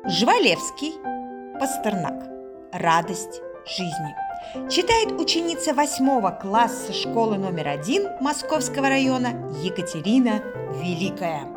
Жвалевский, Пастернак. Радость жизни. Читает ученица 8 класса школы номер 1 Московского района Екатерина Великая.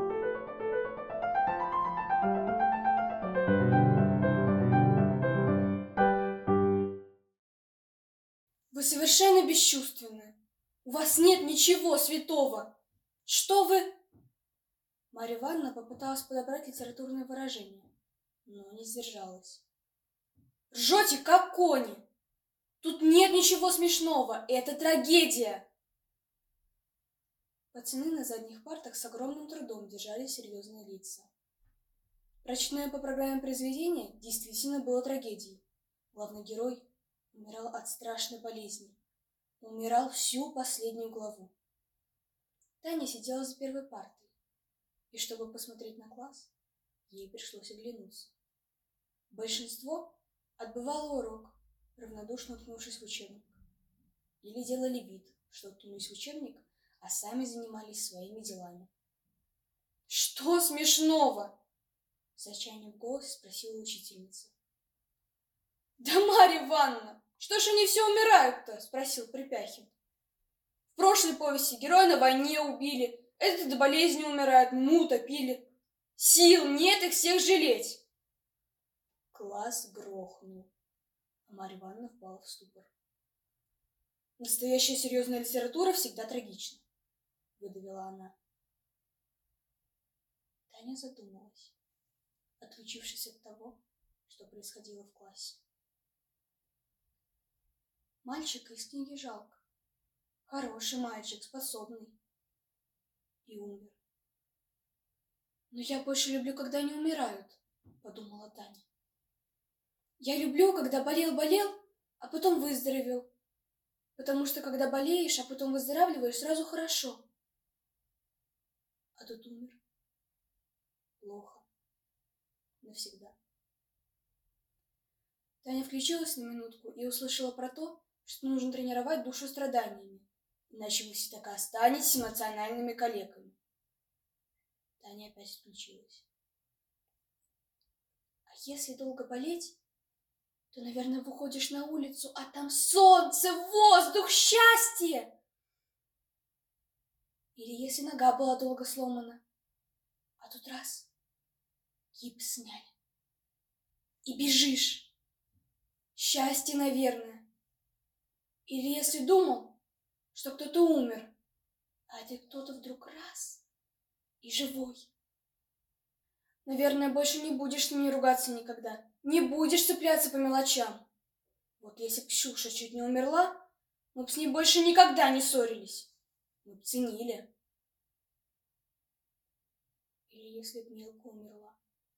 Вы совершенно бесчувственны. У вас нет ничего святого. Что вы... Марья Ивановна попыталась подобрать литературное выражение, но не сдержалась. Ржете, как кони. Тут нет ничего смешного. Это трагедия. Пацаны на задних партах с огромным трудом держали серьезные лица. Прочитанное по программе произведение действительно было трагедией. Главный герой умирал от страшной болезни. Умирал всю последнюю главу. Таня сидела за первой партой, и чтобы посмотреть на класс, ей пришлось оглянуться. Большинство отбывало урок, равнодушно уткнувшись в учебник. Или делали вид, что уткнулись в учебник, а сами занимались своими делами. «Что смешного?» — с отчаянием в голосе спросила учительница. «Да, Марья Ивановна, что ж они все умирают-то?» — спросил Припяхин. «В прошлой повести героя на войне убили, этот от болезни умирает, мы утопили. Сил нет их всех жалеть!» Класс грохнул, а Марья Ивановна впала в ступор. «Настоящая серьезная литература всегда трагична», — выдавила она. Таня задумалась, отключившись от того, что происходило в классе. Мальчика из книги жалко. Хороший мальчик, способный. И умер. «Но я больше люблю, когда они умирают», — подумала Таня. «Я люблю, когда болел-болел, а потом выздоровел. Потому что, когда болеешь, а потом выздоравливаешь, сразу хорошо. А тут умер. Плохо. Навсегда». Таня включилась на минутку и услышала про то, что нужно тренировать душу страданиями, иначе вы все так и останетесь эмоциональными калеками. Таня опять включилась. А если долго болеть, то, наверное, выходишь на улицу, а там солнце, воздух, счастье. Или если нога была долго сломана, а тут раз, гипс сняли, и бежишь. Счастье, наверное. Или если думал, что кто-то умер, а это кто-то вдруг раз и живой. Наверное, больше не будешь с ними ругаться никогда. Не будешь цепляться по мелочам. Вот если б Ксюша чуть не умерла, мы б с ней больше никогда не ссорились. Мы б ценили. Или если б Милка умерла.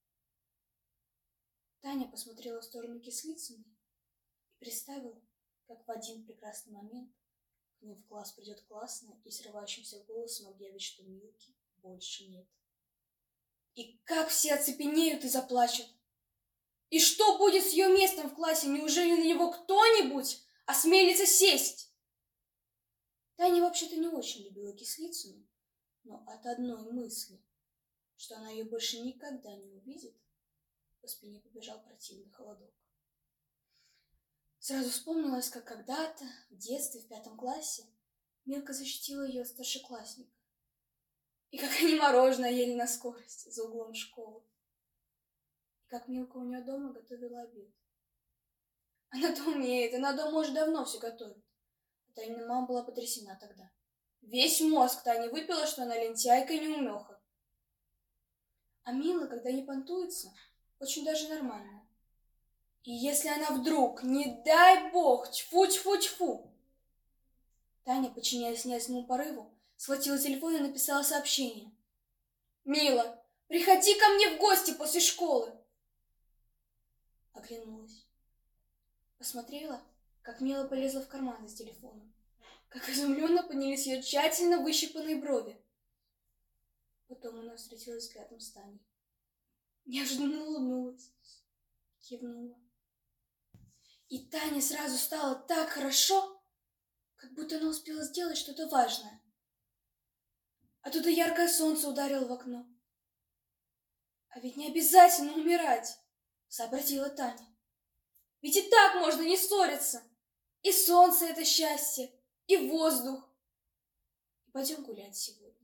Таня посмотрела в сторону Кислицыной и представила, как в один прекрасный момент к ним в класс придет классная и срывающимся голосом объявит, что Милки больше нет. И как все оцепенеют и заплачут. И что будет с ее местом в классе? Неужели на него кто-нибудь осмелится сесть? Таня вообще-то не очень любила Кислицыну, но от одной мысли, что она ее больше никогда не увидит, по спине побежал противный холодок. Сразу вспомнилось, как когда-то, в детстве, в 5 классе, Милка защитила ее от старшеклассника. И как они мороженое ели на скорости за углом школы. И как Милка у нее дома готовила обед. Она-то умеет, она дома уже давно все готовит. А Танина мама была потрясена тогда. Весь мозг Тани выпила, что она лентяйка и неумеха. А Мила, когда не понтуется, очень даже нормальная. И если она вдруг, не дай бог, тьфу-тьфу-тьфу. Таня, подчиняясь неясному порыву, схватила телефон и написала сообщение. «Мила, приходи ко мне в гости после школы!» Оглянулась. Посмотрела, как Мила полезла в карман за телефоном, как изумленно поднялись ее тщательно выщипанные брови. Потом она встретилась взглядом с Таней. Неожиданно улыбнулась, кивнула. И Тане сразу стало так хорошо, как будто она успела сделать что-то важное. А тут и яркое солнце ударило в окно. А ведь не обязательно умирать. Сопротивила Таня. Ведь и так можно не ссориться. И солнце — это счастье, и воздух. И пойдем гулять сегодня.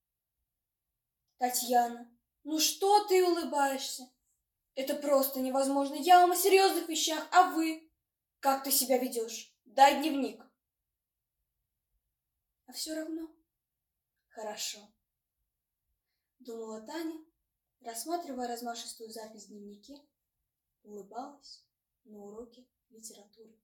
Татьяна, ну что ты улыбаешься? Это просто невозможно. Я вам о серьезных вещах, а вы? Как ты себя ведешь? Дай дневник. А все равно. Хорошо. Думала Таня, рассматривая размашистую запись в дневнике, улыбалась на уроке литературы.